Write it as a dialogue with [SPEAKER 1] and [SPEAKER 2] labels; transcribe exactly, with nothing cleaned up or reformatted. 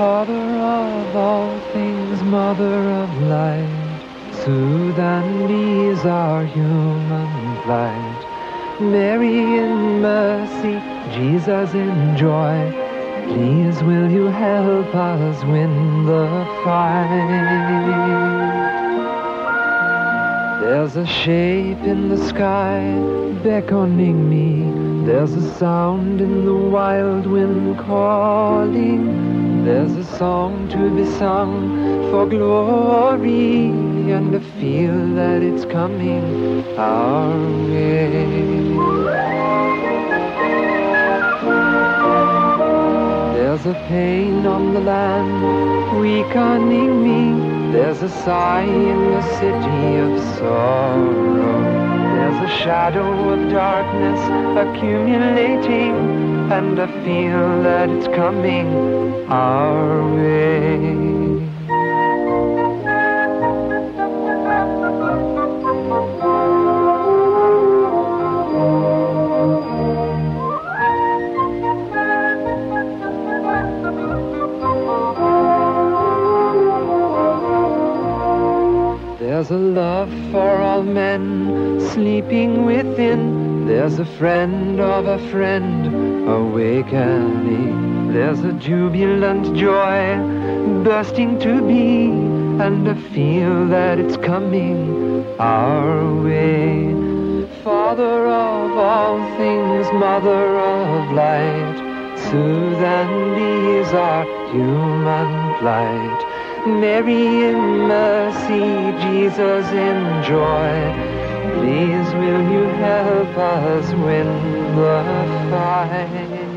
[SPEAKER 1] Father of all things, Mother of light, soothe and ease our human plight. Mary in mercy, Jesus in joy, please will you help us win the fight. There's a shape in the sky beckoning me, there's a sound in the wild wind calling, there's a song to be sung for glory, and I feel that it's coming our way. There's a pain on the land weakening me, there's a sigh in the city of sorrow, there's a shadow of darkness accumulating, and I feel that it's coming our way. There's a love for all men sleeping within, there's a friend of a friend awakening, there's a jubilant joy bursting to be, and I feel that it's coming our way. Father of all things, Mother of light, soothe and ease our human plight. Mary in mercy, Jesus in joy, please will you help us win the fight.